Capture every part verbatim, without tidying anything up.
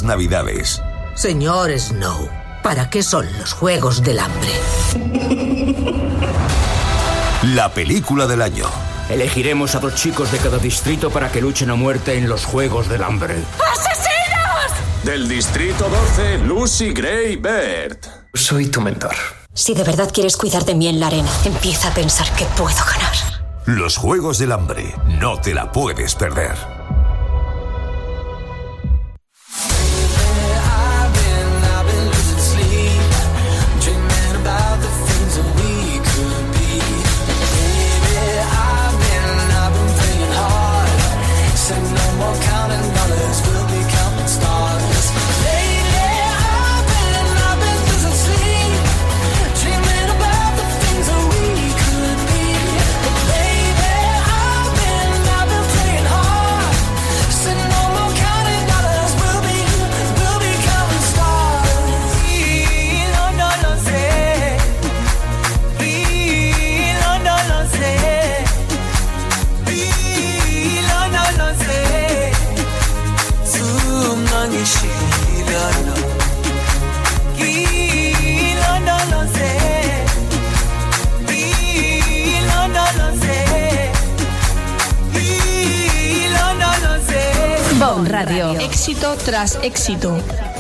navidades. Señor Snow, ¿para qué son los Juegos del Hambre? La película del año. Elegiremos a dos chicos de cada distrito para que luchen a muerte en los Juegos del Hambre. ¡Asesinos! Del distrito doce, Lucy Gray Baird. Soy tu mentor. Si de verdad quieres cuidar de mí en la arena, empieza a pensar que puedo ganar. Los Juegos del Hambre. No te la puedes perder. Bon Radio. Éxito tras éxito.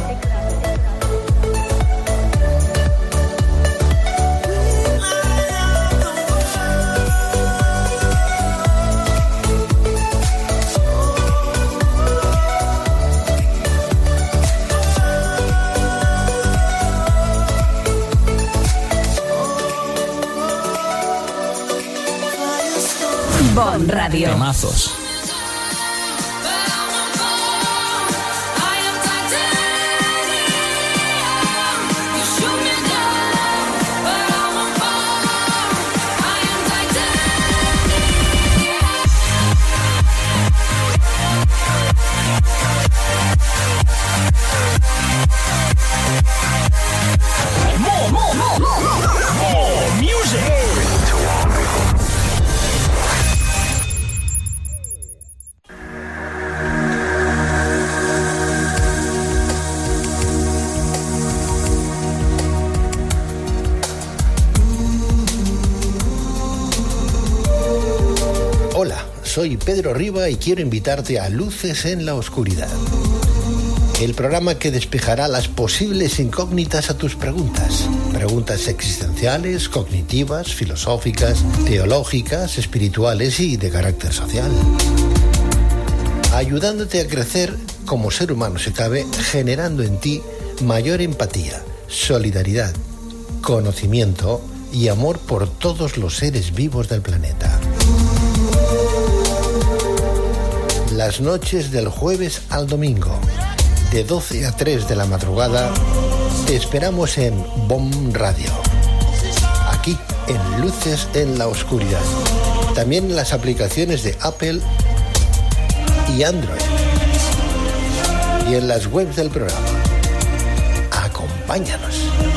Bon Radio. Temazos. Soy Pedro Riba y quiero invitarte a Luces en la Oscuridad, el programa que despejará las posibles incógnitas a tus preguntas. Preguntas existenciales, cognitivas, filosóficas, teológicas, espirituales y de carácter social. Ayudándote a crecer como ser humano si cabe, generando en ti mayor empatía, solidaridad, conocimiento y amor por todos los seres vivos del planeta. Las noches del jueves al domingo, de doce a tres de la madrugada, te esperamos en Bon Radio, aquí en Luces en la Oscuridad. También en las aplicaciones de Apple y Android y en las webs del programa. Acompáñanos.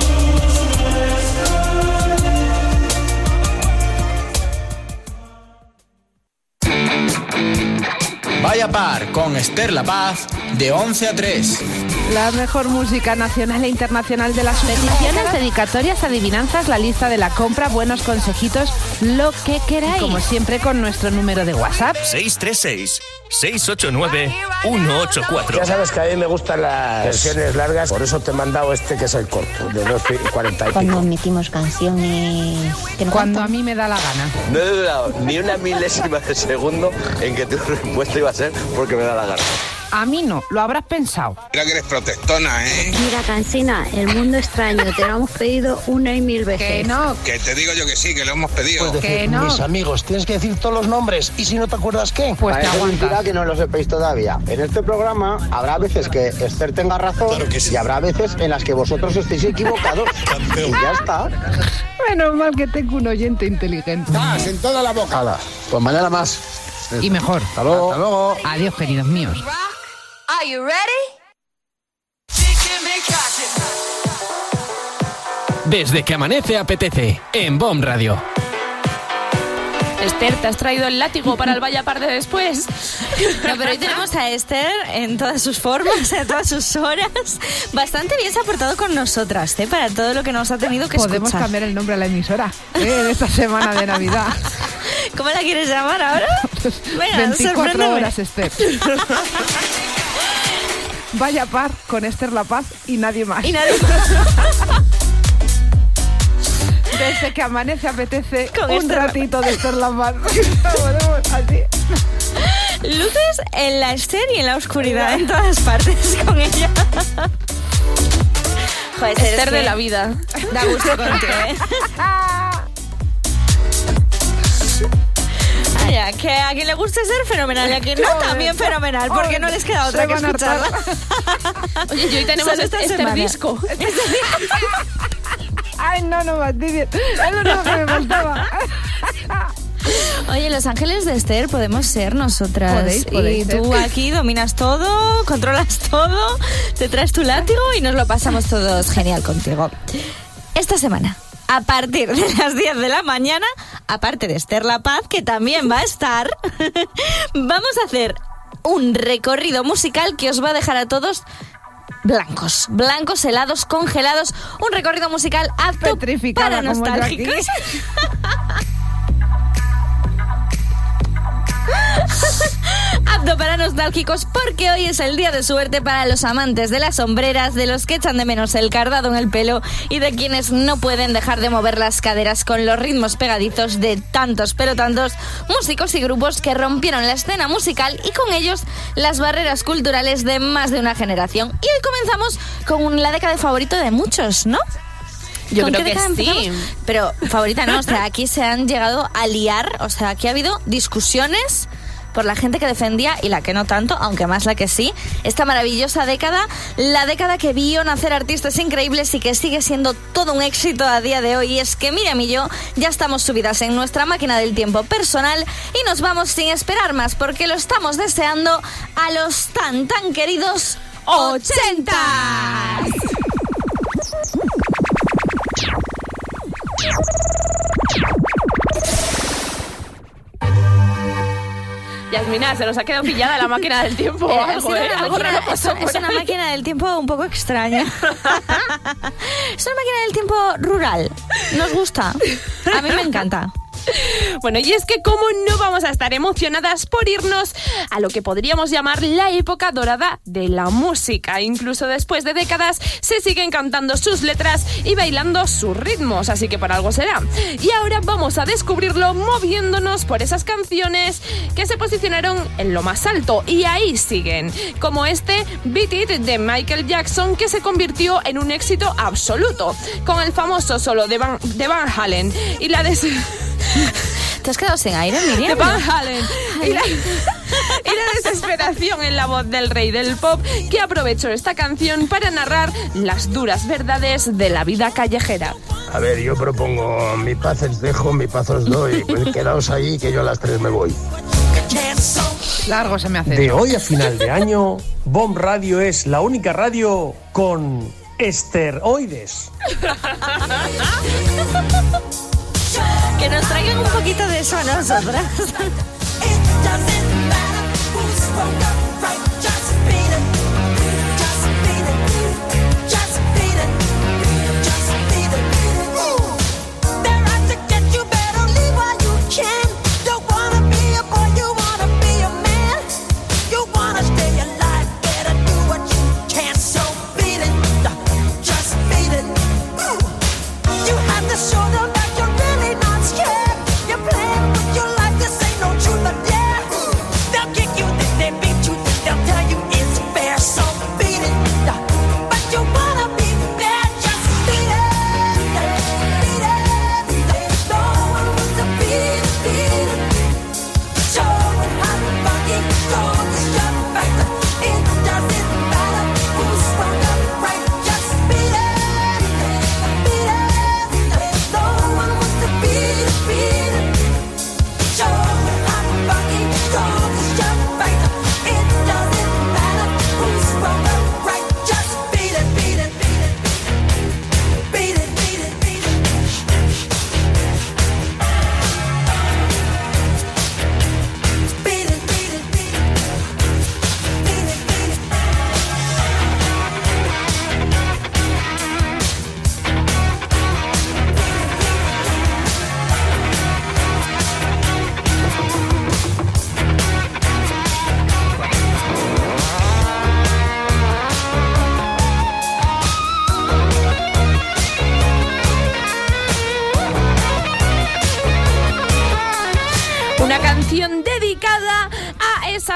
Vaya Par con Esther La Paz de once a tres. La mejor música nacional e internacional de las peticiones, dedicatorias, adivinanzas, la lista de la compra, buenos consejitos, lo que queráis. Y como siempre con nuestro número de WhatsApp. seis tres seis, seis ocho nueve, uno ocho cuatro. Ya sabes que a mí me gustan las versiones largas, por eso te he mandado este que es el corto, de doce cuarenta y pico. Cuando emitimos canciones... Cuando a mí me da la gana. No he dudado ni una milésima de segundo en que tu respuesta iba a ser porque me da la gana. A mí no, lo habrás pensado. Mira que eres protestona, ¿eh? Mira, Cansina, el mundo extraño, te lo hemos pedido una y mil veces. Que no. Que te digo yo que sí, que lo hemos pedido. Pues decir, que no. Mis amigos, tienes que decir todos los nombres y si no te acuerdas, ¿qué? Pues te aguantas. Que no lo sepáis todavía. En este programa habrá veces que Esther tenga razón, claro que sí, y habrá veces en las que vosotros estéis equivocados. Y ya está. Menos mal que tengo un oyente inteligente. ¡Más en toda la boca! Hala, pues mañana más. Y mejor. Hasta luego. Hasta luego. Adiós, queridos míos. Are you ready? Desde que amanece apetece en Bon Radio. Esther, ¿te has traído el látigo para el Vaya Par de después? No, pero hoy tenemos a Esther en todas sus formas, en todas sus horas. Bastante bien se ha portado con nosotras, ¿eh? Para todo lo que nos ha tenido que Podemos escuchar. cambiar el nombre a la emisora, ¿eh? En esta semana de Navidad. ¿Cómo la quieres llamar ahora? Venga, veinticuatro horas, Esther. Vaya Par con Esther La Paz y nadie más. Y nadie más. Desde que amanece apetece con un Esther ratito de Esther La Paz. Así. Luces en la Esther y en la oscuridad, en todas partes con ella. Joder, Esther es de la vida. Da gusto contigo, ¿eh? Vaya, que a quien le guste ser fenomenal y a quien no, también fenomenal, porque no les queda otra que escucharla. Oye, y hoy tenemos Solo esta Esther semana. Disco. Ay, no, no, Matilde. Eso no es lo que me faltaba. Oye, los ángeles de Esther podemos ser nosotras. Podéis, podéis y tú ser. aquí dominas todo, controlas todo, te traes tu látigo y nos lo pasamos todos genial contigo. Esta semana, a partir de las diez de la mañana, aparte de Esther La Paz, que también va a estar, vamos a hacer un recorrido musical que os va a dejar a todos blancos, blancos, helados, congelados. Un recorrido musical apto para como yo nostálgicos. Apto para nostálgicos, porque hoy es el día de suerte para los amantes de las sombreras, de los que echan de menos el cardado en el pelo y de quienes no pueden dejar de mover las caderas con los ritmos pegadizos de tantos, pero tantos músicos y grupos que rompieron la escena musical y con ellos las barreras culturales de más de una generación. Y hoy comenzamos con la década favorita de muchos, ¿no? Yo ¿Con creo qué que década sí. empezamos? Pero favorita no, o sea, aquí se han llegado a liar, o sea, aquí ha habido discusiones por la gente que defendía y la que no tanto, aunque más la que sí, esta maravillosa década, la década que vio nacer artistas increíbles y que sigue siendo todo un éxito a día de hoy. Y es que Miriam y yo ya estamos subidas en nuestra máquina del tiempo personal y nos vamos sin esperar más, porque lo estamos deseando a los tan tan queridos ochenta. Yasmina, se nos ha quedado pillada la máquina del tiempo o Eh, algo, ha sido ¿eh? una Algo máquina- raro pasó es, por es una ahí. máquina del tiempo un poco extraña. Es una máquina del tiempo rural. ¿Nos gusta? A mí me encanta. Bueno, y es que cómo no vamos a estar emocionadas por irnos a lo que podríamos llamar la época dorada de la música. Incluso después de décadas se siguen cantando sus letras y bailando sus ritmos, así que por algo será. Y ahora vamos a descubrirlo moviéndonos por esas canciones que se posicionaron en lo más alto y ahí siguen, como este Beat It de Michael Jackson, que se convirtió en un éxito absoluto, con el famoso solo de Van, de Van Halen y la des... ¿Te has quedado sin aire, Miriam? de Van Halen y la, y la desesperación en la voz del rey del pop, que aprovechó esta canción para narrar las duras verdades de la vida callejera. A ver, yo propongo mi paz os dejo, mi paz os doy. Pues quedaos ahí que yo a las tres me voy. Largo se me hace. De hoy a final de año, Bomb Radio es la única radio con esteroides. Que nos traigan un poquito de eso a nosotras. They'll kick you, they beat you.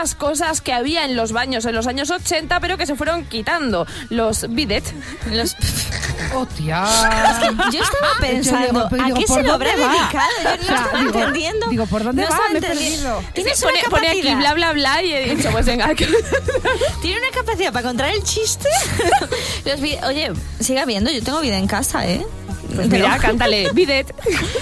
tantas cosas que había en los baños en los años ochenta, pero que se fueron quitando. Los bidet. Los... ¡Hostia! Es que yo estaba pensando, digo, ¿a qué se lo habrá dedicado? Yo no o sea, estaba digo, entendiendo. Digo, ¿por dónde no va? Me he perdido. Tienes pone, pone aquí bla, bla, bla y he dicho, pues venga. Tiene una capacidad para contar el chiste. Los vi... Oye, siga viendo, yo tengo vida en casa, ¿eh? Pues mira, Pero... cántale, bidet.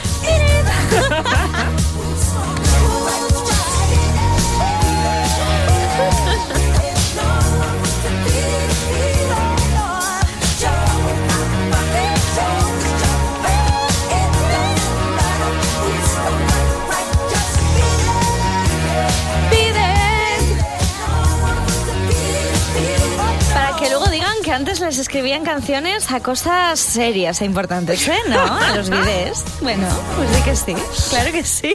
Que antes les escribían canciones a cosas serias e importantes, ¿eh? ¿No? A los bidés. Bueno, pues sí que sí. Claro que sí.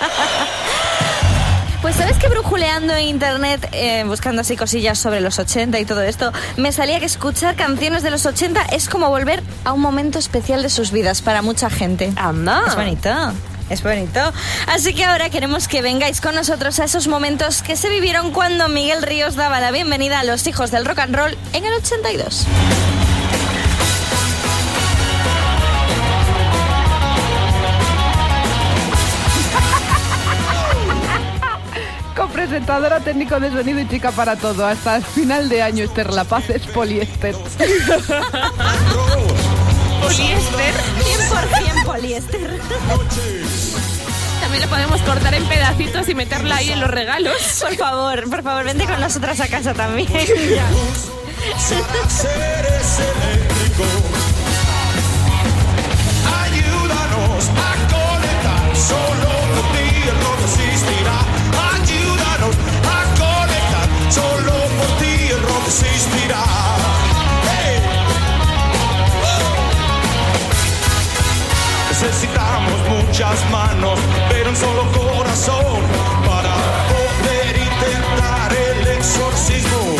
Pues sabes que brujuleando en internet, eh, buscando así cosillas sobre los ochenta y todo esto, me salía que escuchar canciones de los ochenta es como volver a un momento especial de sus vidas para mucha gente. ¡Anda! Es bonito. Es bonito. Así que ahora queremos que vengáis con nosotros a esos momentos que se vivieron cuando Miguel Ríos daba la bienvenida a los hijos del rock and roll en el ochenta y dos. Copresentadora, técnico de sonido y chica para todo. Hasta el final de año, Esther La Paz es poliéster. Poliéster, cien por ciento poliéster. También lo podemos cortar en pedacitos y meterla ahí en los regalos. Por favor, por favor, vente con nosotras a casa también. Ya. Ayúdanos a conectar, solo por ti el rock existirá. Ayúdanos a conectar, solo por ti el rock existirá. Necesitamos muchas manos, pero un solo corazón para poder intentar el exorcismo.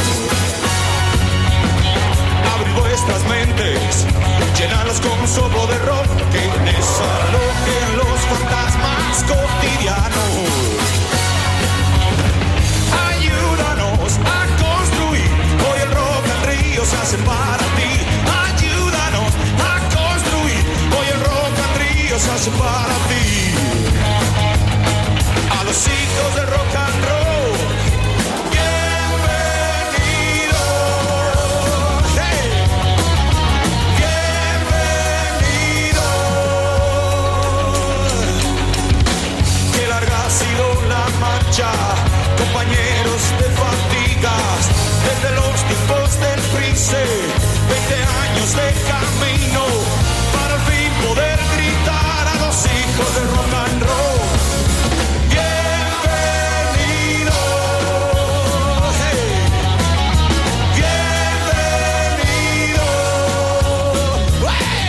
Abrid vuestras mentes, llenadlas con un soplo de rock que desalojen los fantasmas cotidianos. Ayúdanos a construir, hoy el rock and río se hace para ti. Ayúdanos a construir, hoy el rock and río se hace para ti. A los hijos del rock and roll, bienvenidos. Hey. Bienvenidos. Qué larga ha sido la marcha, compañeros de fatigas, desde los tiempos del Prince, veinte años de camino, para al fin poder gritar a los hijos del rock and roll. Bienvenidos, hey. Bienvenidos, hey.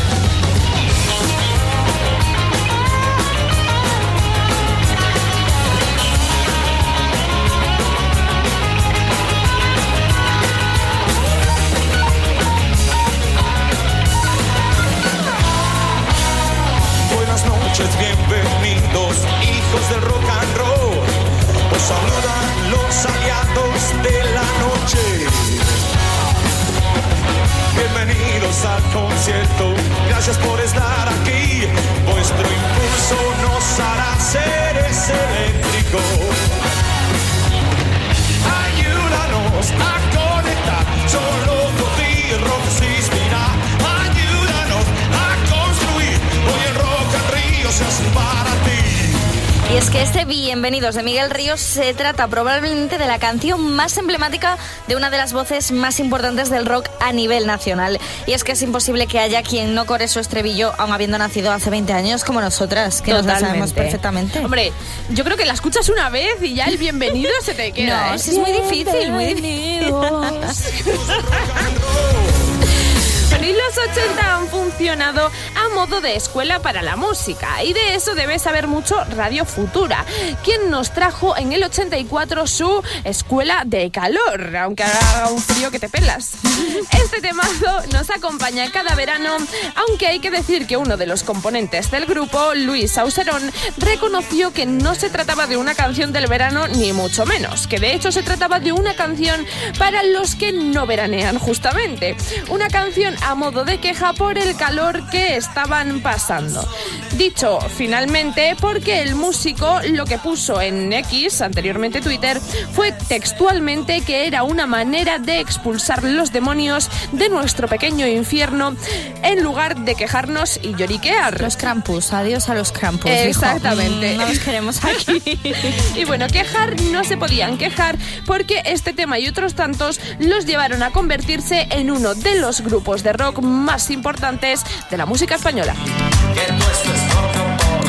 Buenas noches, bienvenidos, hijos del rock and roll. Os saludan los aliados de la noche. Bienvenidos al concierto, gracias por estar aquí. Vuestro impulso nos hará seres eléctricos. Ayúdanos a conectar, solo por ti el rock existirá. Ayúdanos a construir, hoy el rock and río se hace para ti. Y es que este Bienvenidos de Miguel Ríos se trata probablemente de la canción más emblemática de una de las voces más importantes del rock a nivel nacional. Y es que es imposible que haya quien no core su estribillo aun habiendo nacido hace veinte años como nosotras, que Totalmente. nos la sabemos perfectamente. Hombre, yo creo que la escuchas una vez y ya el bienvenido se te queda. No, ¿eh? es muy difícil, muy difícil. Pero y los ochenta han funcionado, han modo de escuela para la música. Y de eso debe saber mucho Radio Futura, quien nos trajo en el ochenta y cuatro su Escuela de Calor, aunque haga un frío que te pelas. Este temazo nos acompaña cada verano, aunque hay que decir que uno de los componentes del grupo, Luis Auserón, reconoció que no se trataba de una canción del verano ni mucho menos, que de hecho se trataba de una canción para los que no veranean justamente, una canción a modo de queja por el calor que estaban pasando. Dicho finalmente porque el músico lo que puso en X, anteriormente Twitter, fue textualmente que era una manera de expulsar los demonios de nuestro pequeño infierno en lugar de quejarnos y lloriquear. Los Krampus, adiós a los Krampus. Exactamente. Mm, no los queremos aquí. Y bueno, quejar no se podían quejar porque este tema y otros tantos los llevaron a convertirse en uno de los grupos de rock más importantes de la música española. Que nuestro esfuerzo por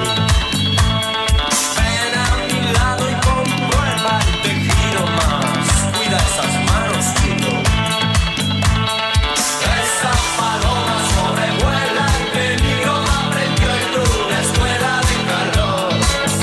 ven a mi lado y comprueba el tejido más. Cuida esas manos, chico. Esa paloma sobrevuela el peligro, aprendió en una escuela de calor.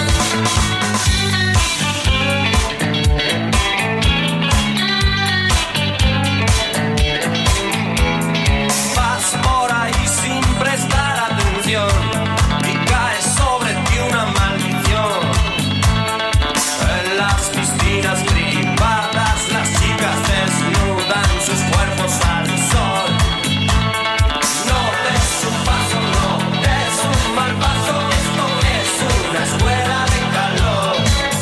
Vas por ahí sin prestar atención y cae sobre ti una maldición. En las piscinas privadas las chicas desnudan sus cuerpos al sol. No des un paso, no des un mal paso, esto es una escuela de calor.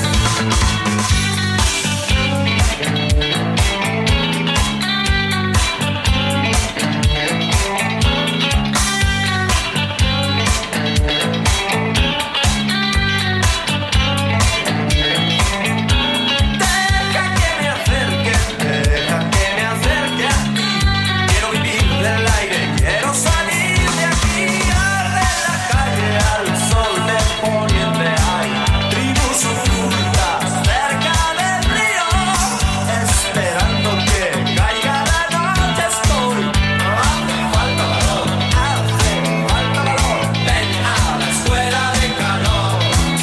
Deja que me acerque, deja que me acerque a ti. Quiero vivir del aire, quiero salir de aquí. Arde la calle al sol de poniente hay tribus ocultas cerca del río, esperando que caiga la noche. Estoy, hace falta valor, hace falta valor. Ven a la escuela de calor.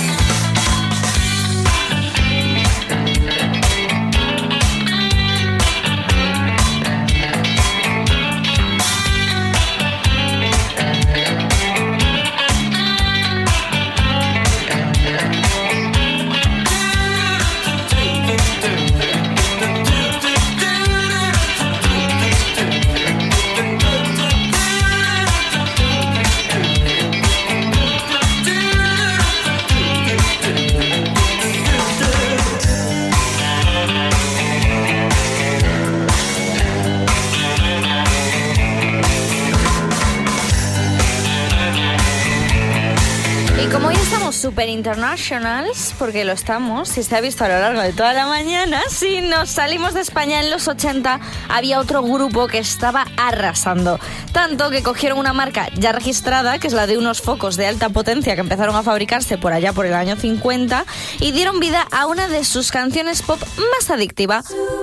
Y como hoy estamos súper internationals, porque lo estamos, si se ha visto a lo largo de toda la mañana, si nos salimos de España en los ochenta, había otro grupo que estaba arrasando. Tanto que cogieron una marca ya registrada, que es la de unos focos de alta potencia que empezaron a fabricarse por allá por el año cincuenta, y dieron vida a una de sus canciones pop más adictiva.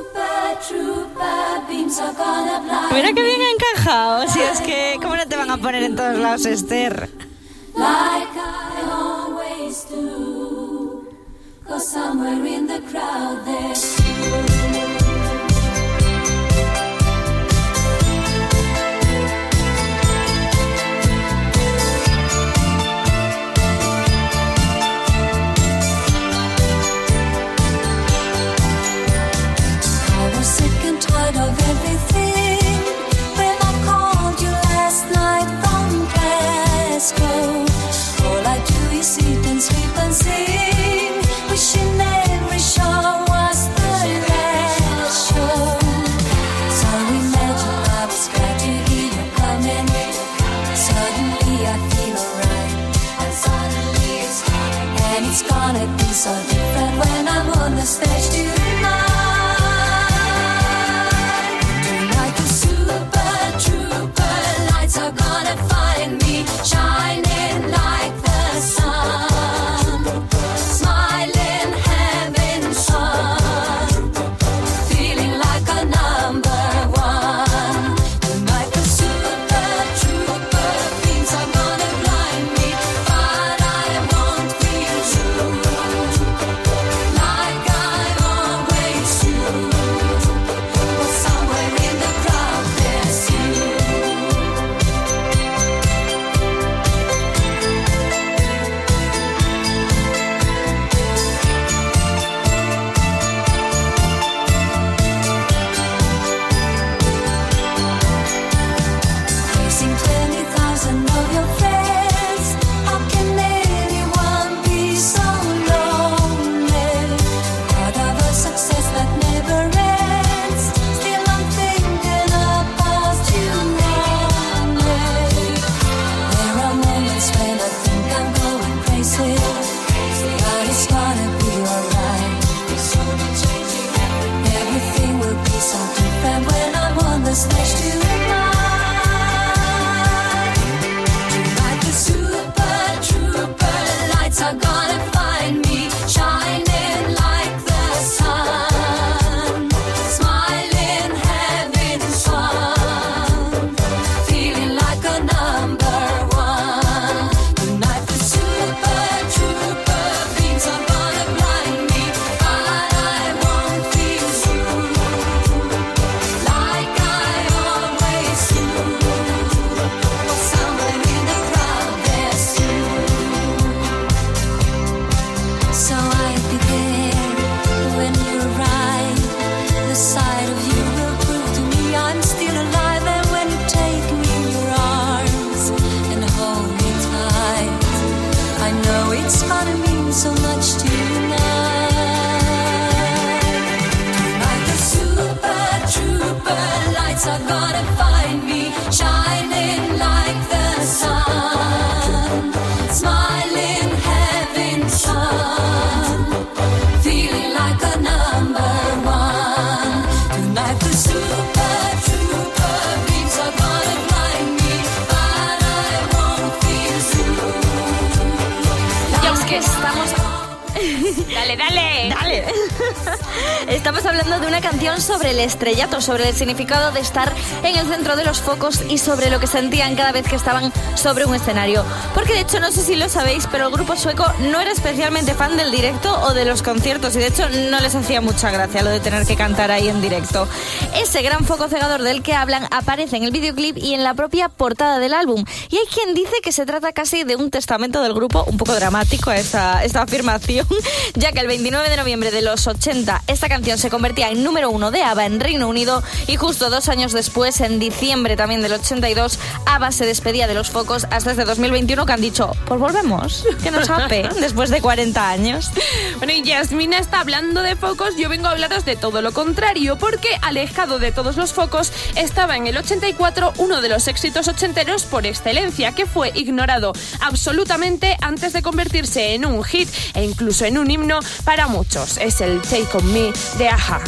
Mira qué bien ha encajado, si es que, ¿cómo no te van a poner en todos lados, Esther? Like I always do, 'cause somewhere in the crowd there's you. I was sick and tired of everything when I called you last night from Glasgow. All I do is eat and sleep and sing, wishing every show was the last show. So imagine I was glad to hear you coming. Suddenly I feel alright, and suddenly it's coming. And it's gonna be so different when I'm on the stage tonight. Tonight the super trooper lights are gonna find me shining like the sun, smiling, having fun, feeling like a number one. Tonight the super trooper beams are Dale, dale. Dale. Estamos hablando de una canción sobre el estrellato, sobre el significado de estar en el centro de los focos y sobre lo que sentían cada vez que estaban sobre un escenario. Porque de hecho, no sé si lo sabéis, pero el grupo sueco no era especialmente fan del directo o de los conciertos y de hecho no les hacía mucha gracia lo de tener que cantar ahí en directo. Ese gran foco cegador del que hablan aparece en el videoclip y en la propia portada del álbum. Y hay quien dice que se trata casi de un testamento del grupo, un poco dramático esta, esta afirmación, ya que el veintinueve de noviembre de los ochenta esta canción se convertía en número uno de ABBA en Reino Unido y justo dos años después, en diciembre también del ochenta y dos, ABBA se despedía de los focos hasta este dos mil veintiuno que han dicho, pues volvemos, que nos ape después de cuarenta años. Bueno, y Yasmina está hablando de focos, yo vengo a hablaros de todo lo contrario, porque alejado de todos los focos estaba en el ochenta y cuatro uno de los éxitos ochenteros por excelencia, que fue ignorado absolutamente antes de convertirse en un hit e incluso en un himno para muchos. Es el Take On Me de A-ha.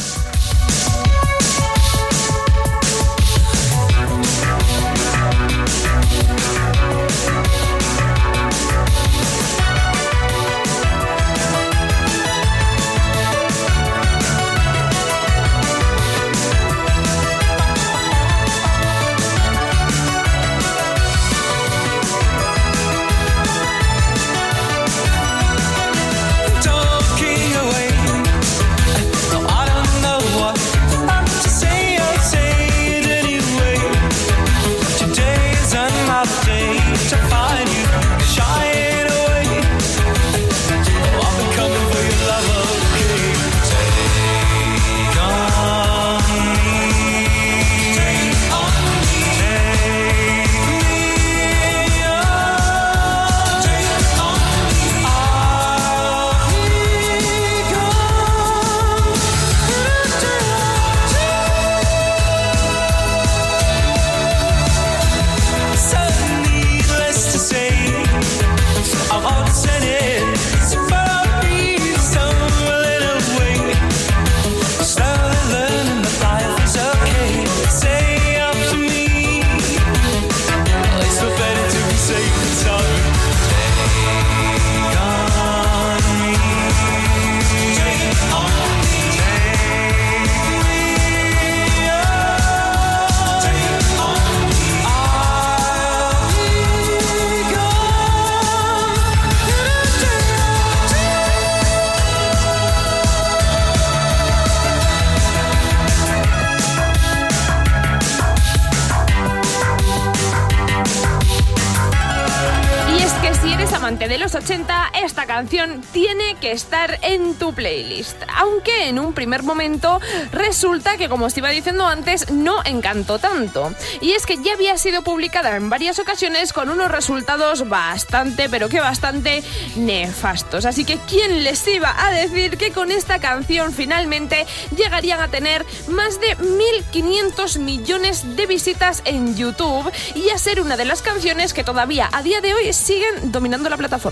De los ochenta, esta canción tiene que estar en tu playlist, aunque en un primer momento resulta que, como os iba diciendo antes, no encantó tanto. Y es que ya había sido publicada en varias ocasiones con unos resultados bastante, pero que bastante nefastos. Así que ¿quién les iba a decir que con esta canción finalmente llegarían a tener más de mil quinientos millones de visitas en YouTube y a ser una de las canciones que todavía a día de hoy siguen dominando la plataforma?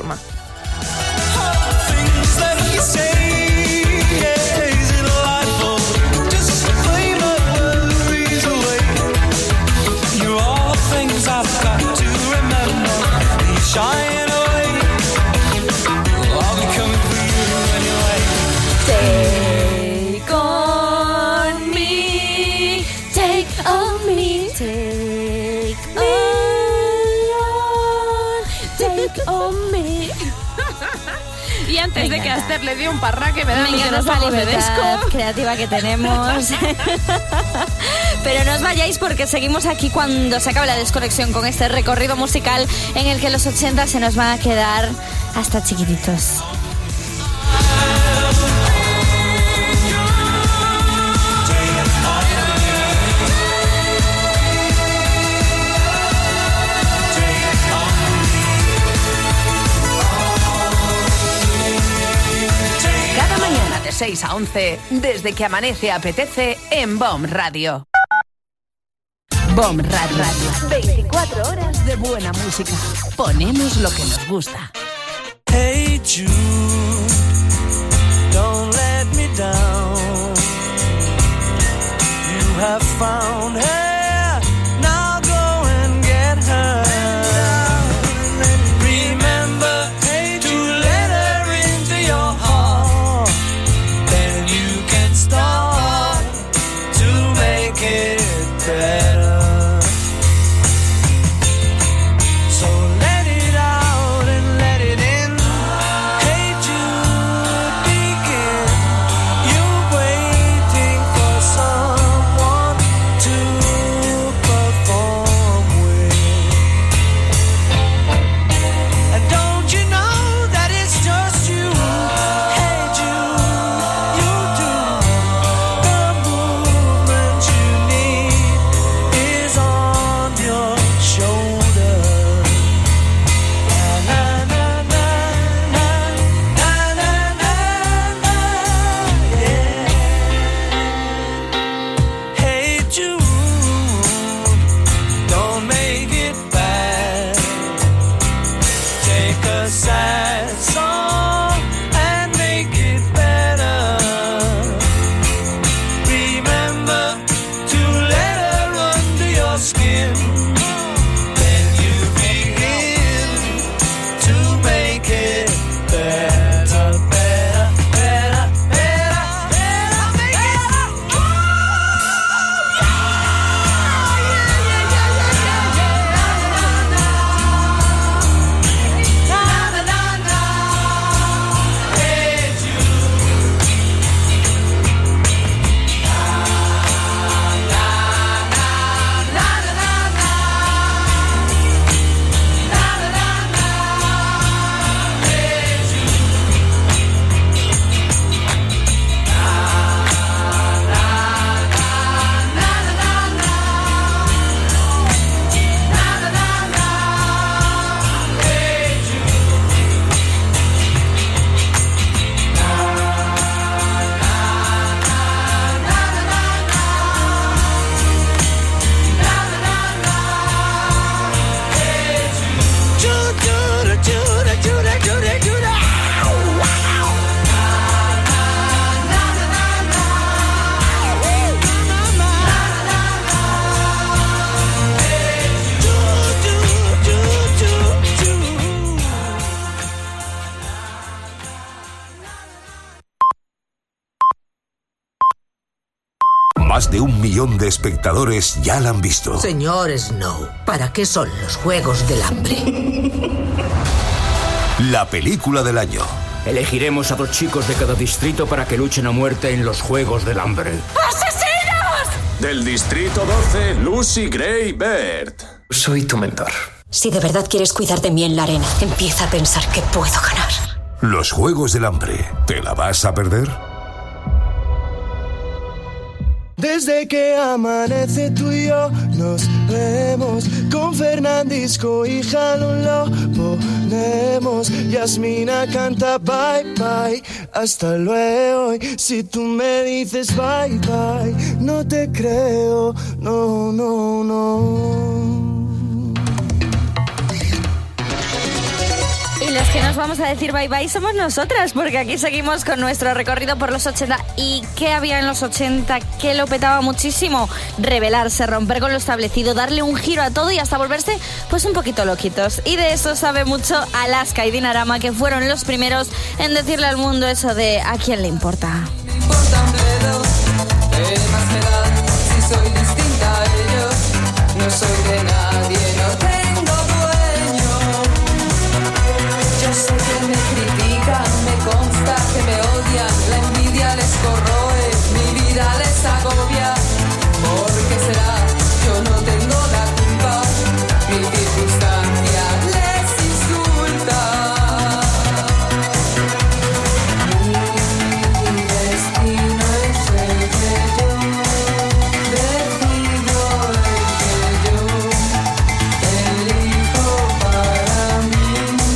on me, take on, take on me. Y antes Me de que encanta. a Esther le dé un parraque, me da Me a mí que encanta nos esta vamos de libertad desco. creativa que tenemos. Pero no os vayáis porque seguimos aquí cuando se acabe la desconexión con este recorrido musical en el que los ochenta se nos van a quedar hasta chiquititos. Cada mañana de seis a once, desde que amanece apetece en BOM Radio. BOM Radio. veinticuatro horas de buena música. Ponemos lo que nos gusta. Hey Jude, don't let me down. You have found her, now go and get her. Remember to let her into your heart, then you can start to make it better. So let it out and let it in. Hey Jude, begin. You're waiting for someone to perform with. And don't you know that it's just you? Hey Jude, you do. The movement you need is on your shoulder. Na, na, na, na, na, na, na, na, yeah. Hey Jude, don't make it bad. Take a sad song and make it better. Remember to let her under your skin. Then you begin to make it better, better, better, better, better, make it. Na, na, na, na. Hey Jude. Na, na, na, na, na, na. Na, na, na, na. Hey Jude. Jude, Jude, Jude, Jude, Jude, Jude. Más de un millón de espectadores ya la han visto. Señor Snow, ¿para qué son los Juegos del Hambre? La película del año. Elegiremos a dos chicos de cada distrito para que luchen a muerte en los Juegos del Hambre. ¡Asesinos! Del distrito doce, Lucy Gray Baird. Soy tu mentor. Si de verdad quieres cuidar de mí en la arena, empieza a pensar que puedo ganar. Los Juegos del Hambre. ¿Te la vas a perder? Desde que amanece tú y yo nos vemos, con Fernandisco y Jalón lo ponemos. Yasmina canta bye bye, hasta luego. Y si tú me dices bye bye, no te creo, no, no, no. Y los que nos vamos a decir bye bye somos nosotras, porque aquí seguimos con nuestro recorrido por los ochenta. ¿Y qué había en los ochenta que lo petaba muchísimo? Rebelarse, romper con lo establecido, darle un giro a todo y hasta volverse pues un poquito loquitos. Y de eso sabe mucho Alaska y Dinarama, que fueron los primeros en decirle al mundo eso de ¿a quién le importa? ¿Qué más me da si soy distinta a ellos? no soy de nadie, no tengo dueño. Yo sé que me critican, me consta que me odian, la envidia les corroe, mi vida les agobia. ¿Por qué será? Yo no tengo la culpa, mi circunstancia les insulta. Mi destino es el que yo decido, el que yo elijo para mí.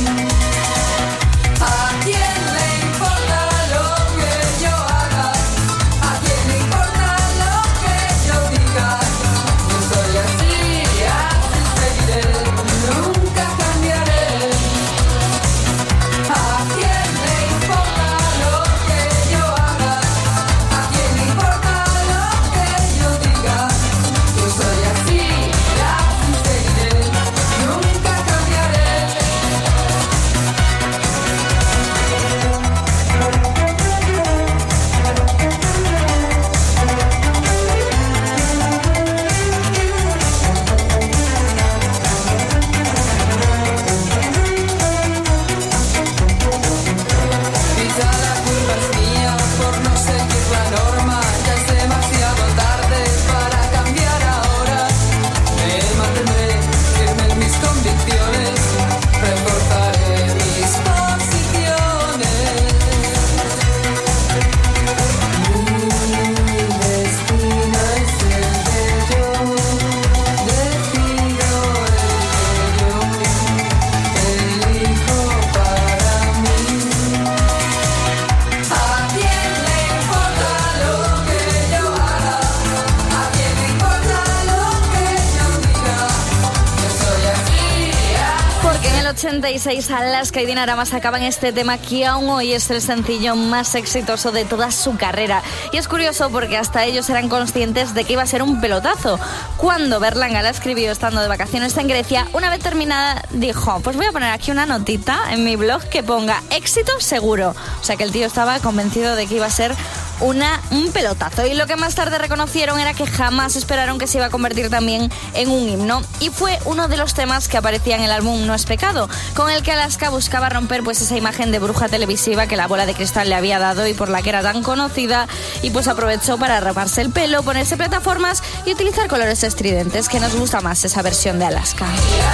¿A quién le importa lo que yo haga? ¿A quién le importa lo que yo diga? Yo soy así, así seguiré, nunca cambiaré. ¿A quién le importa lo que yo haga? ¿A quién le importa lo que yo diga? Yo soy así, así seguiré, nunca cambiaré. Quizá la culpa es mía por no seguir la norma. Ya es demasiado tarde para cambiar ahora. Me mantendré firme en mis convicciones, reforzaré mis posiciones. Mi destino es el que yo decido, el que yo elijo para mí. ¿A quién le importa lo que yo haga? ¿A quién le importa lo que yo diga? Yo soy así, así. Porque en el ochenta y seis Alaska y Dinarama sacaban este tema que aún hoy es el sencillo más exitoso de toda su carrera. Y es curioso porque hasta ellos eran conscientes de que iba a ser un pelotazo. Cuando Berlanga la escribió estando de vacaciones en Grecia, una vez terminada dijo, pues voy a poner aquí una notita en mi blog que ponga éxito seguro. O sea que el tío estaba convencido de que iba a ser una, un pelotazo. Y lo que más tarde reconocieron era que jamás esperaron que se iba a convertir también en un himno. Y fue uno de los temas que aparecía en el álbum No es pecado, con el que Alaska buscaba romper pues esa imagen de bruja televisiva que la bola de cristal le había dado y por la que era tan conocida, y pues aprovechó para raparse el pelo, ponerse plataformas y utilizar colores estridentes, que nos gusta más esa versión de Alaska.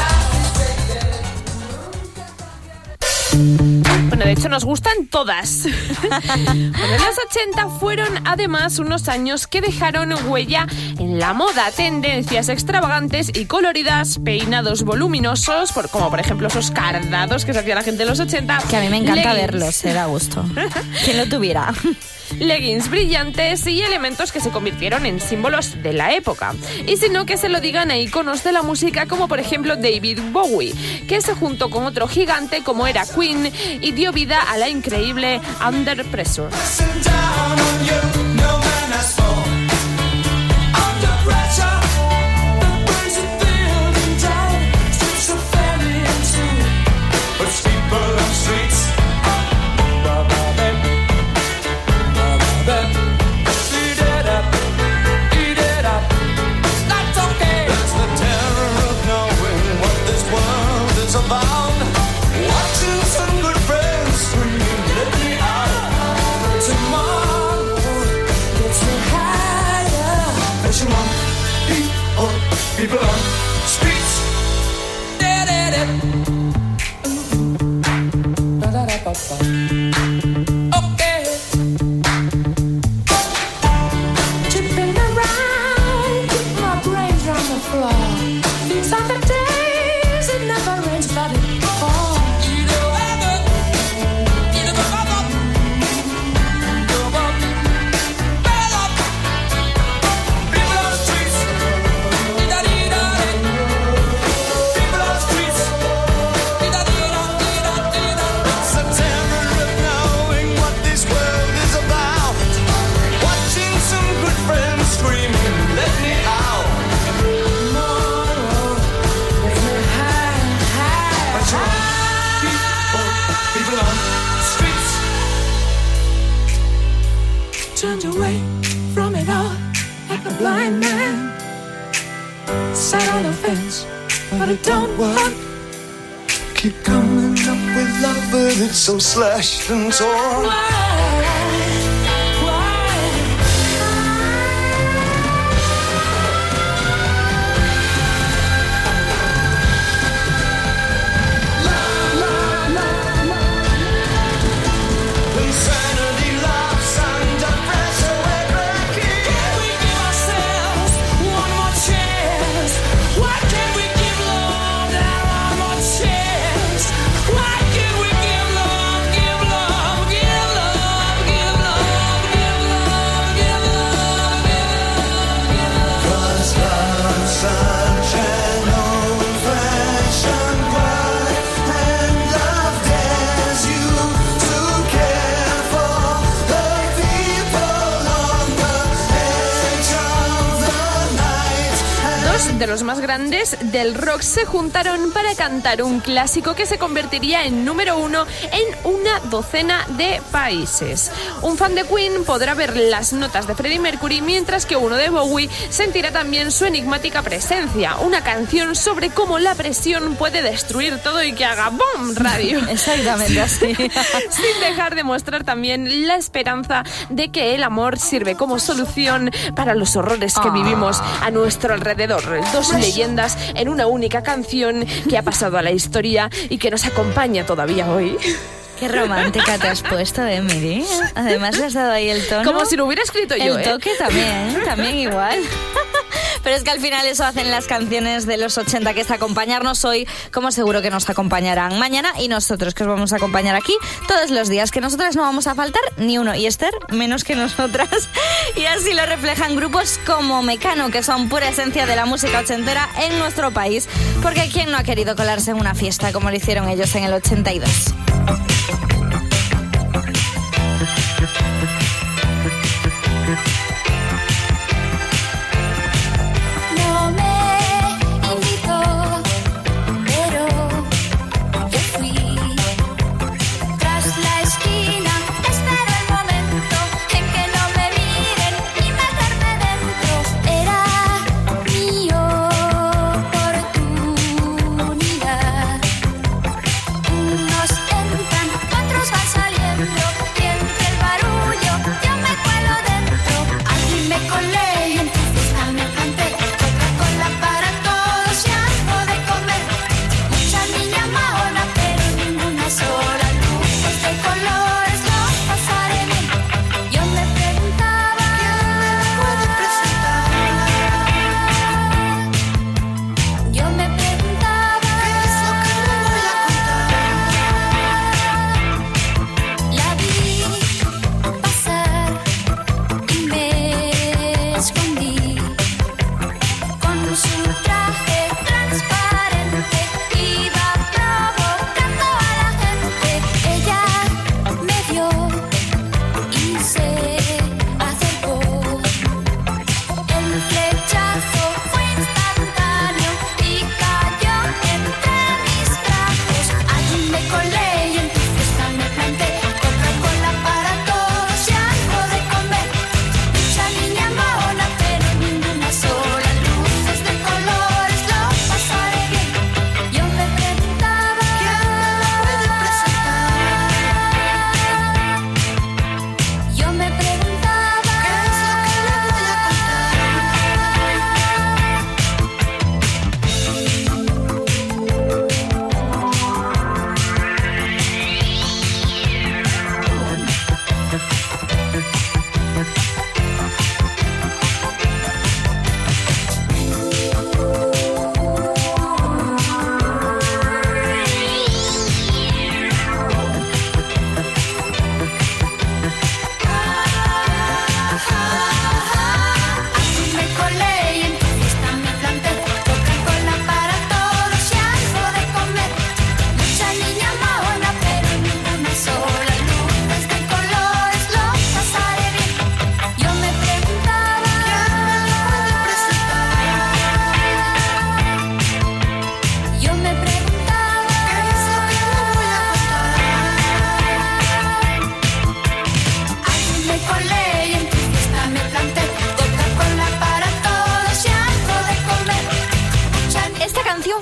Bueno, de hecho nos gustan todas. Bueno, los ochenta fueron además unos años que dejaron huella en la moda, tendencias extravagantes y coloridas, peinados voluminosos, por, como por ejemplo esos cardados que se hacía la gente en los ochenta. Que a mí me encanta leggings. verlos, se da gusto. Quien lo tuviera. Leggings brillantes y elementos que se convirtieron en símbolos de la época. Y si no, que se lo digan a iconos de la música como por ejemplo David Bowie, que se juntó con otro gigante como era Queen y dio vida a la increíble Under Pressure. People on streets. Okay. Tripping around, keep my brains on the floor. These are the days it never rains, but it falls. sat on the fence, but I don't want. Keep coming up with love, but it's so slashed and torn. Why? De los más grandes del rock se juntaron para cantar un clásico que se convertiría en número uno en una docena de países. Un fan de Queen podrá ver las notas de Freddie Mercury, mientras que uno de Bowie sentirá también su enigmática presencia, una canción sobre cómo la presión puede destruir todo y que haga ¡bom! Radio. Exactamente así. Sin dejar de mostrar también la esperanza de que el amor sirve como solución para los horrores que Ah. vivimos a nuestro alrededor. Dos leyendas en una única canción que ha pasado a la historia y que nos acompaña todavía hoy. Qué romántica te has puesto, Emily. Además le has dado ahí el tono. Como si lo hubiera escrito yo, El ¿eh? toque también, también igual. Pero es que al final eso hacen las canciones de los ochenta, que es acompañarnos hoy, como seguro que nos acompañarán mañana, y nosotros que os vamos a acompañar aquí todos los días, que nosotras no vamos a faltar ni uno, y Esther menos que nosotras. Y así lo reflejan grupos como Mecano, que son pura esencia de la música ochentera en nuestro país, porque ¿quién no ha querido colarse en una fiesta como lo hicieron ellos en el ochenta y dos? No me invitó, pero yo fui. Tras la esquina espero el momento en que no me miren y meterme dentro. Era mi oportunidad. Unos entran, otros van saliendo, y entre el barullo yo me cuelo dentro.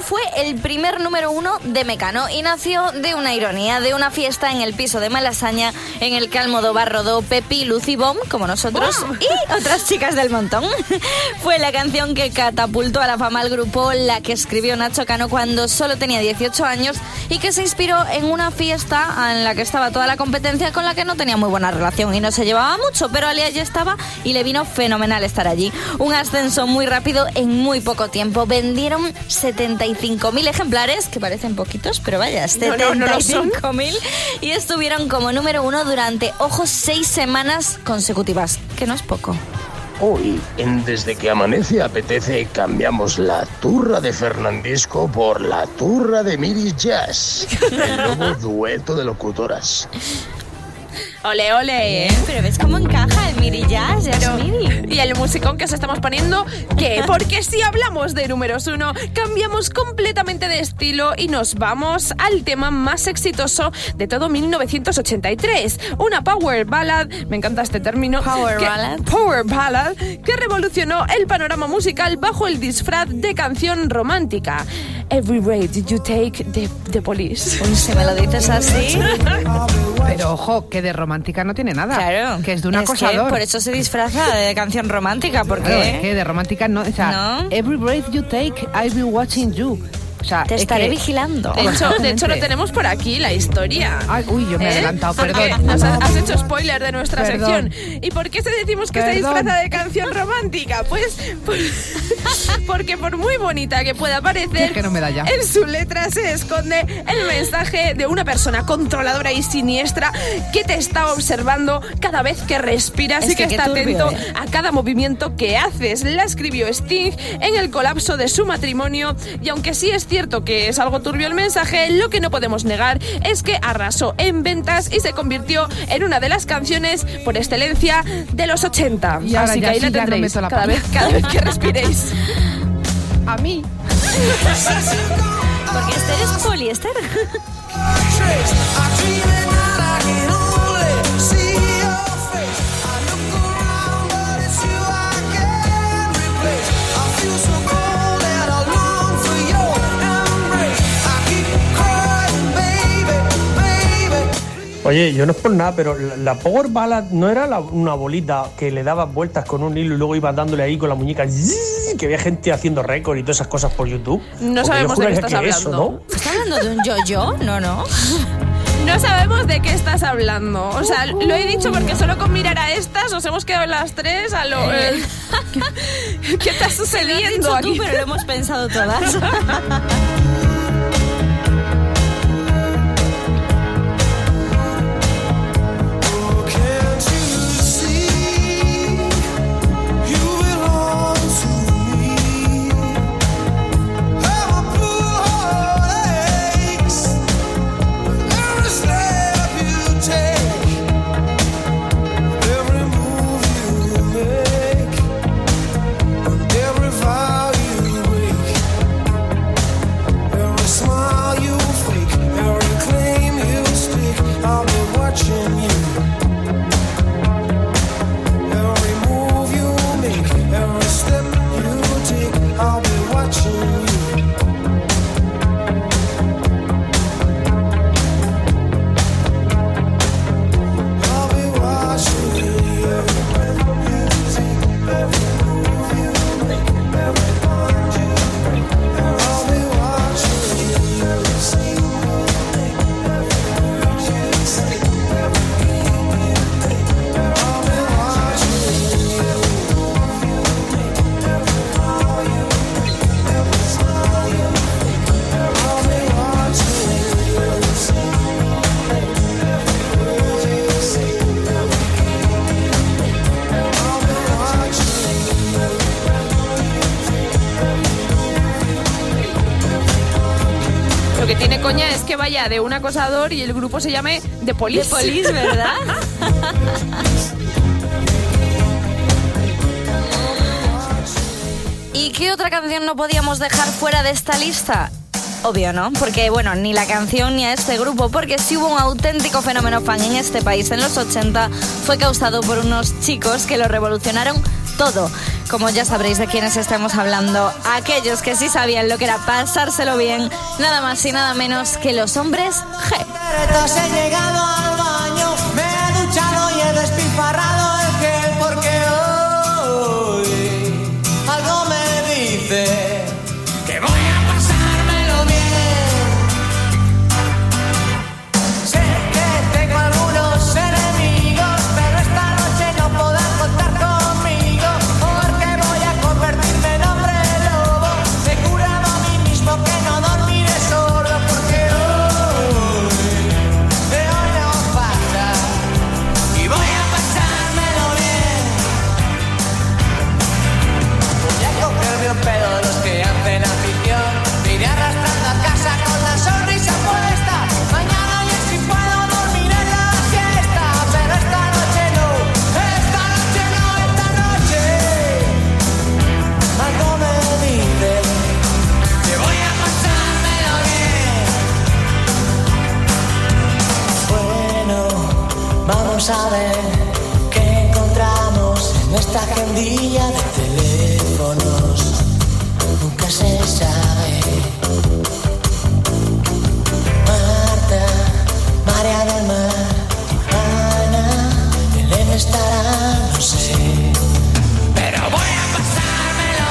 fue el primer número uno de Mecano y nació de una ironía, de una fiesta en el piso de Malasaña en el que Almodóvar rodó Pepi, Lucy Bomb, como nosotros, oh. y otras chicas del montón. Fue la canción que catapultó a la fama al grupo, la que escribió Nacho Cano cuando solo tenía dieciocho años y que se inspiró en una fiesta en la que estaba toda la competencia con la que no tenía muy buena relación y no se llevaba mucho, pero Ali allí estaba y le vino fenomenal estar allí. Un ascenso muy rápido en muy poco tiempo. Vendieron setenta y cinco mil ejemplares, que parecen poquitos, pero vaya, setenta y cinco mil, no, no, no y estuvieron como número uno durante, ojo, seis semanas consecutivas, que no es poco. Hoy, en Desde que amanece apetece, cambiamos la turra de Fernandisco por la turra de Miri Jazz, el nuevo dueto de locutoras. Ole, ole, ¿eh? Pero ves cómo encaja el Miri Jazz, Pero, y el musicón que os estamos poniendo, ¿qué? Porque si hablamos de números uno, cambiamos completamente de estilo y nos vamos al tema más exitoso de todo mil novecientos ochenta y tres. Una power ballad, me encanta este término. Power que, ballad. Power ballad, que revolucionó el panorama musical bajo el disfraz de canción romántica. Every Breath You Take de The Police. Uy, si me lo dices así. Pero ojo, que de romántica no tiene nada. Claro. Que es de un es acosador. Que por eso se disfraza de canción romántica, porque... Claro, es que de romántica no... O sea, ¿no? Every breath you take, I'll be watching you. O sea, te estaré que, vigilando. De hecho, de hecho, lo tenemos por aquí, la historia. Ay, uy, yo me he ¿Eh? adelantado, Porque perdón. nos has, has hecho spoiler de nuestra Perdón. sección. ¿Y por qué se decimos que Perdón. se disfraza de canción romántica? Pues por, porque por muy bonita que pueda parecer, es que no me da ya. en su letra se esconde el mensaje de una persona controladora y siniestra que te está observando cada vez que respiras es y que, que está turbio, atento ¿eh? a cada movimiento que haces. La escribió Sting en el colapso de su matrimonio y aunque sí es cierto que es algo turbio el mensaje, lo que no podemos negar es que arrasó en ventas y se convirtió en una de las canciones por excelencia de los ochenta. Y ahora Así ya que ahí sí, la ya no tendréis meto la cada, pata. vez, cada vez que respiréis. A mí. Porque este es poliéster. Oye, yo no es por nada, pero la, la Power Ballad no era la, una bolita que le dabas vueltas con un hilo y luego ibas dándole ahí con la muñeca, zzz, que había gente haciendo récord y todas esas cosas por YouTube. No Porque sabemos yo de qué juraría estás que hablando. Eso, ¿no? ¿Estás hablando de un yo-yo? No, no. No sabemos de qué estás hablando. O sea, lo he dicho porque solo con mirar a estas nos hemos quedado las tres a lo... Eh, ¿qué, ¿Qué está sucediendo lo has aquí? dicho tú, pero lo hemos pensado todas. Lo que tiene coña es que vaya de un acosador y el grupo se llame The Police. The Police, ¿verdad? ¿Y qué otra canción no podíamos dejar fuera de esta lista? Obvio, ¿no? Porque, bueno, ni la canción ni a este grupo, porque si hubo un auténtico fenómeno fan en este país en los ochenta, fue causado por unos chicos que lo revolucionaron todo. como ya sabréis de quiénes estamos hablando, aquellos que sí sabían lo que era pasárselo bien, nada más y nada menos que los hombres G. He llegado al baño, me he duchado y he despilfarrado el gel porque hoy algo me dice que voy a pasármelo bien. Sé que tengo algunos enemigos, pero esta noche no podrán contar conmigo porque voy a convertirme en hombre lobo. Me he curado a mí mismo que no dormiré solo porque hoy de hoy no pasa y voy a pasármelo bien. Voy a cogerme un pedo de los que hacen afición. Me iré arrastrando a casa con la sonrisa puesta. Mañana ya si puedo dormir en la siesta, pero esta noche no, esta noche no, esta noche algo me dice que voy a pasármelo bien. Bueno, vamos a ver qué encontramos en esta agendilla de teléfonos. Nunca se sabe. Marta, María del Mar, Ana, Elena estará, no sé. Pero voy a pasármelo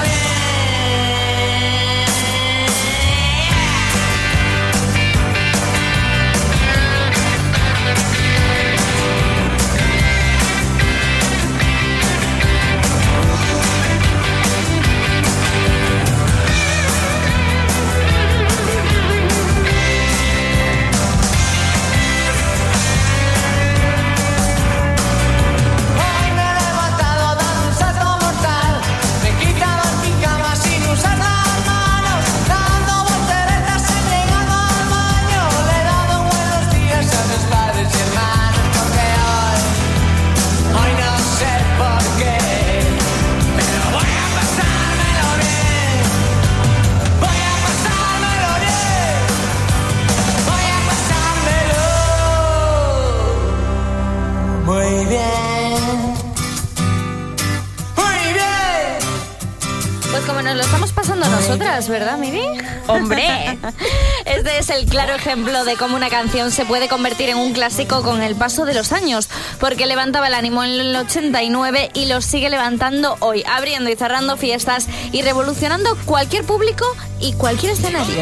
Hoy me he levantado dando un salto mortal. Me he quitado el pijama sin usar las manos. Dando volteretas he llegado al baño. Le he dado buenos días a mis padres y hermanos porque hoy, hoy no sé por qué, pero voy a pasármelo bien. Voy a pasármelo bien. Voy a pasármelo muy bien. Muy bien. Pues como nos lo estamos pasando nosotras, ¿verdad, Miri? ¡Hombre! Este es el claro ejemplo de cómo una canción se puede convertir en un clásico con el paso de los años, porque levantaba el ánimo en el ochenta y nueve y lo sigue levantando hoy, abriendo y cerrando fiestas y revolucionando cualquier público y cualquier escenario.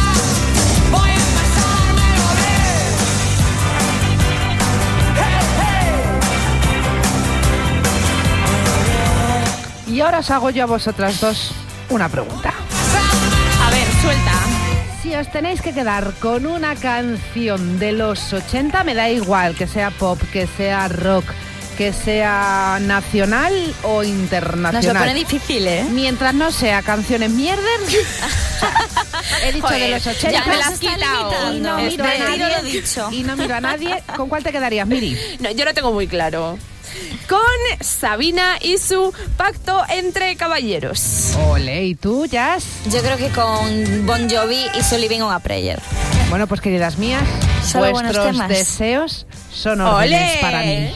Y ahora os hago yo a vosotras dos una pregunta. A ver, suelta. Si os tenéis que quedar con una canción de los ochenta, me da igual que sea pop, que sea rock, que sea nacional o internacional. Nos lo pone difícil, ¿eh? Mientras no sea canciones mierder. He dicho Joder, de los ochenta. ya me las has quitado. Y no Es miro a mentira, nadie. lo he dicho. Y no miro a nadie. ¿Con cuál te quedarías, Miri? No, yo lo tengo muy claro. Con Sabina y su Pacto entre Caballeros. Ole, ¿y tú, Jazz? Yo creo que con Bon Jovi y su Living on a Prayer. Bueno, pues queridas mías, Solo buenos vuestros temas. deseos son órdenes ¡Ole! para mí.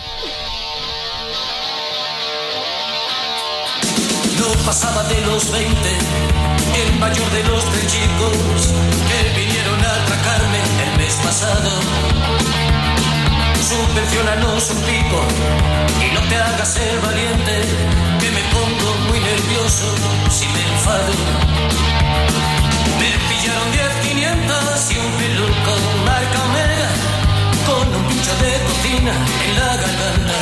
No pasaba de los veinte, el mayor de los tres chicos que vinieron a atracarme el mes pasado. Subvenciónanos un pico y no te hagas el valiente, que me pongo muy nervioso si me enfado. Me pillaron diez quinientos y un peluco marca Omega, con un pincho de cocina en la garganta.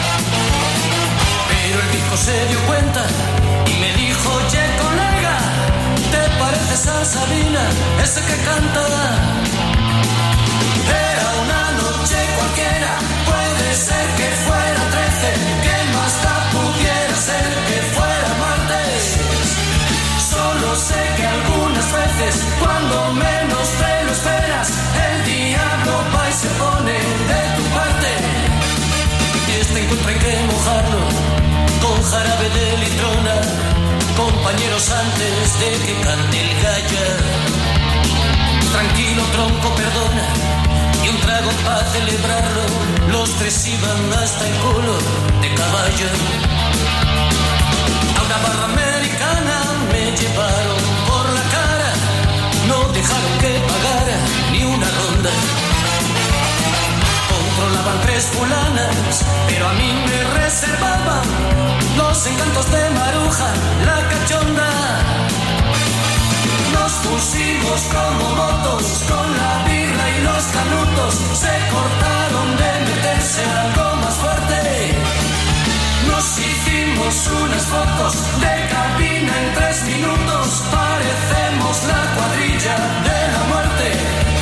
Pero el disco se dio cuenta y me dijo: oye colega, ¿te pareces a Sabina, ese que canta? Era una noche cualquiera, puede ser que fuera trece, que más da pudiera ser que fuera martes. Solo sé que algunas veces, cuando menos te lo esperas, el diablo va y se pone de tu parte. Y este encuentro hay que mojarlo con jarabe de litrona, compañeros, antes de que cante el gallo. Tranquilo tronco, perdona, y un trago para celebrarlo. Los tres iban hasta el culo de caballo. A una fulanas, pero a mí me reservaban los encantos de Maruja, la cachonda. Nos pusimos como motos con la birra y los canutos, se cortaron de meterse algo más fuerte. Nos hicimos unas fotos de cabina en tres minutos, parecemos la cuadrilla de la muerte.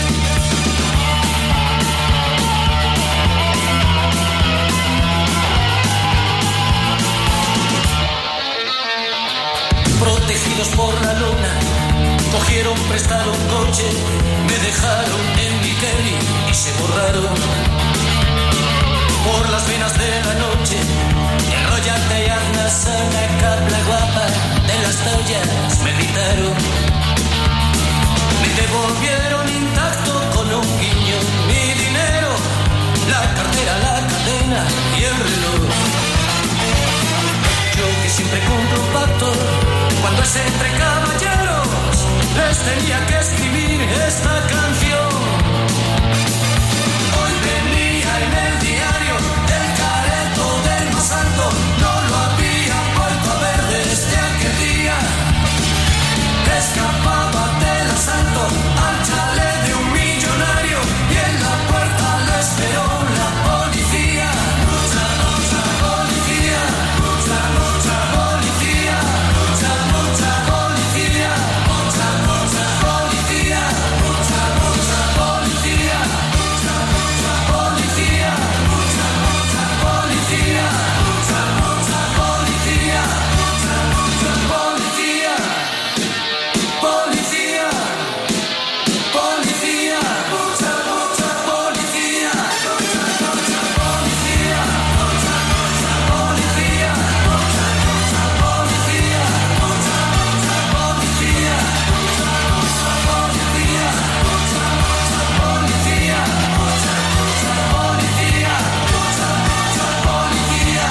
Protegidos por la luna, cogieron prestado un coche, me dejaron en mi Kelly y se borraron. Por las venas de la noche, enrollate y hazla sana, cabla guapa de las tallas, me gritaron. Me devolvieron intacto con un guiño mi dinero, la cartera, la cadena y el reloj. Yo que siempre cumplo un pacto, cuando es entre caballeros, les tenía que escribir esta canción. Hoy venía en el diario del careto del más alto, no lo había vuelto a ver desde aquel día. Escapaba del asalto al chalet de un millonario y en la puerta le esperó la policía. Mucha, mucha policía, mucha, mucha policía, mucha, mucha policía, mucha, mucha policía, mucha, mucha policía, mucha, mucha policía, mucha, mucha policía, mucha, mucha policía, mucha, mucha policía, policía, policía, mucha, mucha policía, mucha, mucha policía, mucha, mucha policía, mucha, mucha policía, mucha, mucha policía, mucha, mucha policía, mucha, mucha policía, mucha, mucha policía, mucha, mucha policía,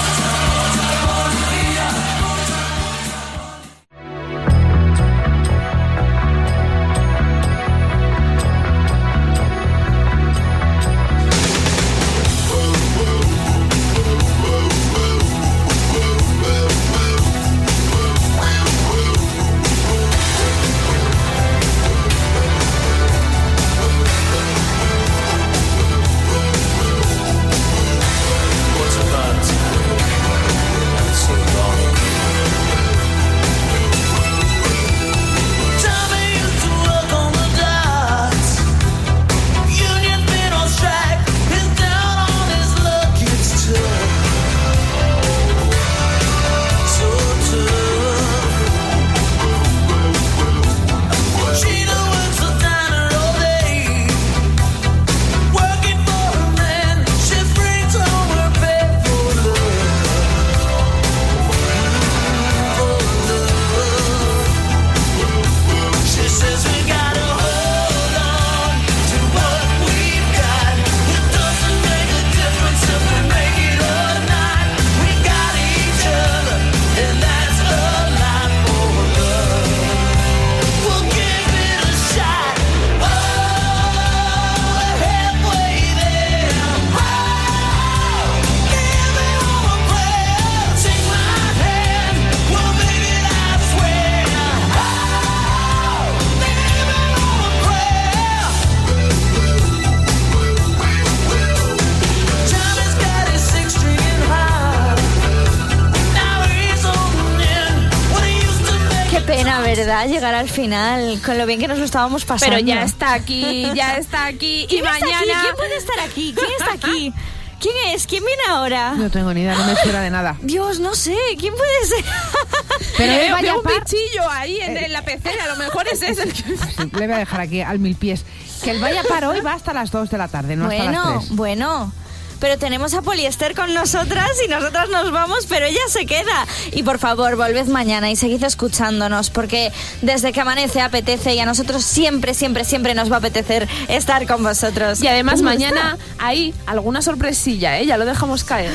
pena, ¿verdad? Llegar al final, con lo bien que nos lo estábamos pasando. Pero ya está aquí, ya está aquí. ¿Quién y está mañana... aquí? ¿Quién puede estar aquí? ¿Quién está aquí? ¿Quién es? ¿Quién viene ahora? No tengo ni idea, no me espera de nada. Dios, no sé, ¿quién puede ser? Pero le le veo, vaya veo un par... bichillo ahí en, en la pecera, a lo mejor es ese. Sí, le voy a dejar aquí al mil pies. Que el Vaya Par hoy va hasta las dos de la tarde, no bueno, hasta las tres. Bueno, pero tenemos a Poliéster con nosotras y nosotras nos vamos, pero ella se queda. Y por favor, volved mañana y seguid escuchándonos, porque desde que amanece apetece y a nosotros siempre, siempre, siempre nos va a apetecer estar con vosotros. Y además mañana hay alguna sorpresilla, ¿eh? Ya lo dejamos caer.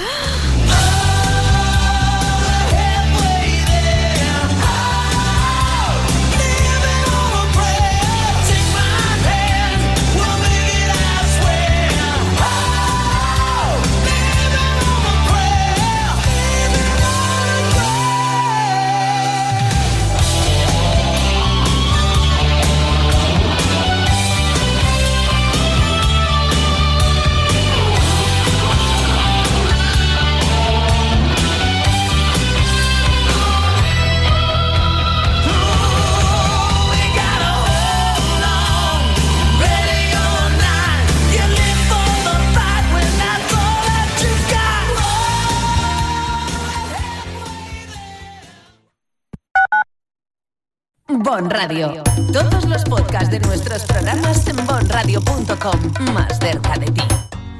Bon Radio. Todos los podcasts de nuestros programas en bon radio punto com. Más cerca de ti.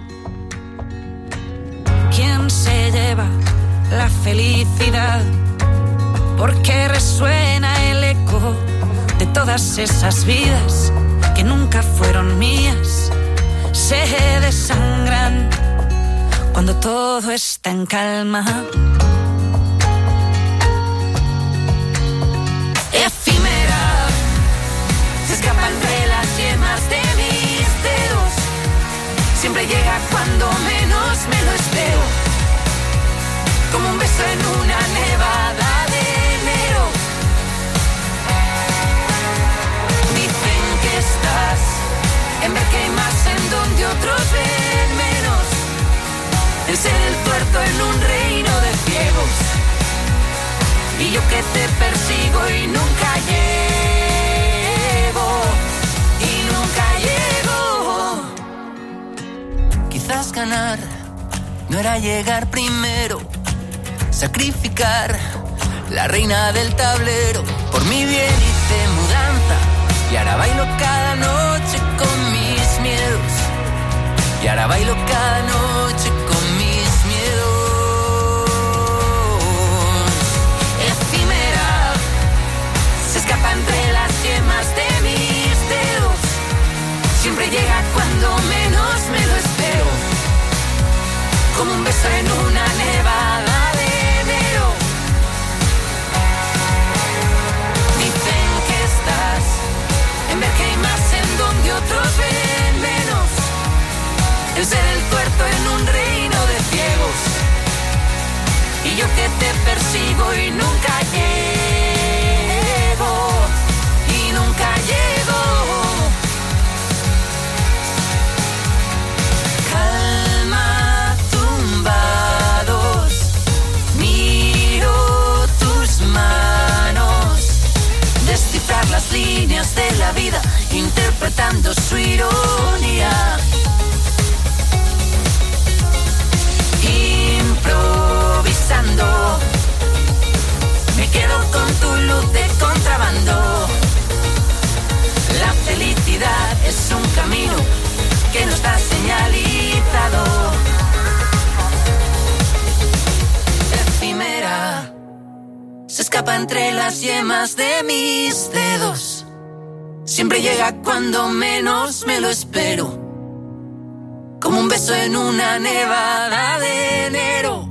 ¿Quién se lleva la felicidad? Porque resuena el eco de todas esas vidas que nunca fueron mías. Se desangran cuando todo está en calma. Efímera, se escapa entre las yemas de mis dedos. Siempre llega cuando menos me lo espero. Como un beso en una nevada de enero. Dicen que estás en ver que hay más en donde otros ven menos. En ser el tuerto en un reino de ciegos. Y yo que te persigo y nunca llego. Y nunca llego. Quizás ganar no era llegar primero. Sacrificar la reina del tablero. Por mi bien hice mudanza y ahora bailo cada noche con mis miedos. Y ahora bailo cada noche con mis miedos. Efímera, se escapa entre las yemas de mis dedos. Siempre llega cuando menos me lo espero. Como un beso en una nevada de enero. Dicen que estás en ver que hay más en donde otros ven menos. En ser el tuerto en un reino de ciegos. Y yo que te persigo y nunca llego. Y nunca llego. Calma, tumbados. Miro tus manos. Descifrar las líneas de la vida, interpretando su ironía. Improvisando, me quedo con tu luz de contrabando. La felicidad es un camino que no está señalizado. Efímera, se escapa entre las yemas de mis dedos. Siempre llega cuando menos me lo espero. Como un beso en una nevada de enero.